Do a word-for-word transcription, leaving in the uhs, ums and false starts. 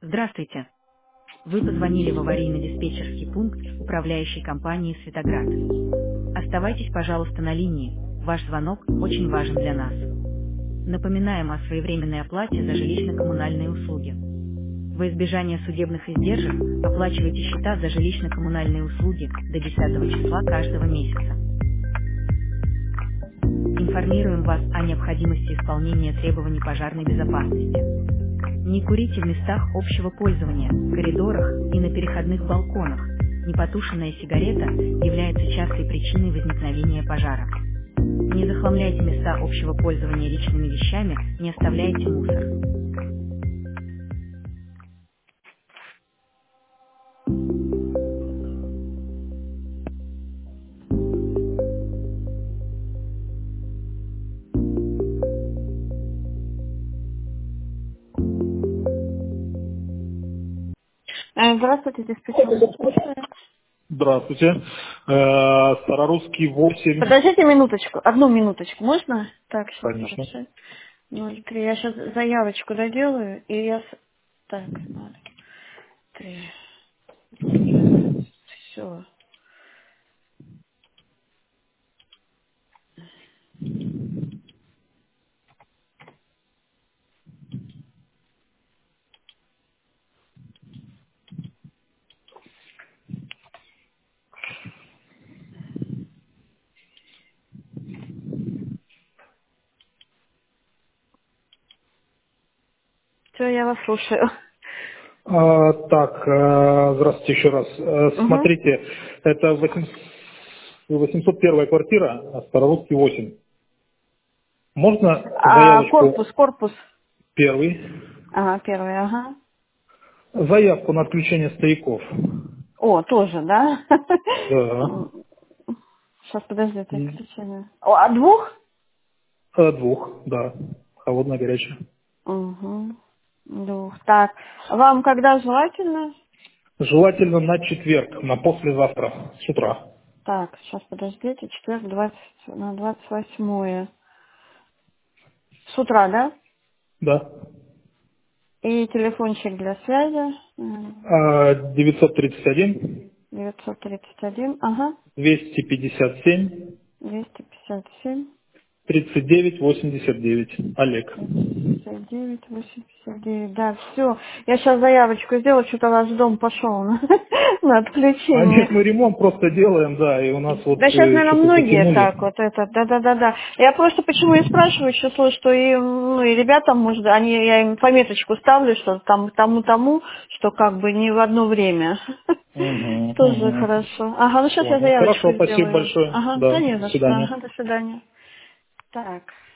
Здравствуйте. Вы позвонили в аварийно-диспетчерский пункт управляющей компании «Светоград». Оставайтесь, пожалуйста, на линии. Ваш звонок очень важен для нас. Напоминаем о своевременной оплате за жилищно-коммунальные услуги. Во избежание судебных издержек оплачивайте счета за жилищно-коммунальные услуги до десятого числа каждого месяца. Информируем вас о необходимости исполнения требований пожарной безопасности. Не курите в местах общего пользования, коридорах и на переходных балконах. Непотушенная сигарета является частой причиной возникновения пожара. Не захламляйте места общего пользования личными вещами, не оставляйте мусор. Э, Здравствуйте, диспетчер. Слушаю. Здравствуйте. Э, Старорусский восемь. Подождите минуточку, одну минуточку, можно? Так, сейчас Конечно. сорок шесть ноль три. Я сейчас заявочку доделаю, и я... с- Так, ноль три. Все. Все, я вас слушаю. А, так, э, здравствуйте еще раз. Э, Угу. смотрите, это восемьсот восемьсот первая квартира, а Старорусский восемь. Можно А заявочку корпус, корпус. первый? Ага, первый, ага. Заявку на отключение стояков. О, тоже, да? Да. Сейчас, подождите, М, отключение. О, а двух? э, Двух, да. Холодная, горячая. Угу. Двух. Так, вам когда желательно? Желательно на четверг, на послезавтра, с утра. Так, сейчас подождите, четверг двадцать на двадцать восьмое. С утра, да? Да. И телефончик для связи. А, девятьсот тридцать один девятьсот тридцать один, ага, двести пятьдесят семь двести пятьдесят семь, тридцать девять восемьдесят девять. Олег. пятьдесят девять, восемьдесят девять. Да, все. Я сейчас заявочку сделаю, что-то ваш дом пошел на, на А нет, отключение. мы ремонт просто делаем, да, и у нас вот Да сейчас, э, наверное, что-то многие затянули. так вот это, да-да-да-да. Я просто почему и спрашиваю, число, что и, ну, и ребятам, может, они, я им пометочку ставлю, что там тому-тому, что как бы не в одно время. Угу, Тоже угу. хорошо. Ага, ну сейчас я Понял. заявочку Хорошо, спасибо сделаю. большое. Ага, да Да, не до за что. свидания. Ага, до свидания. Так.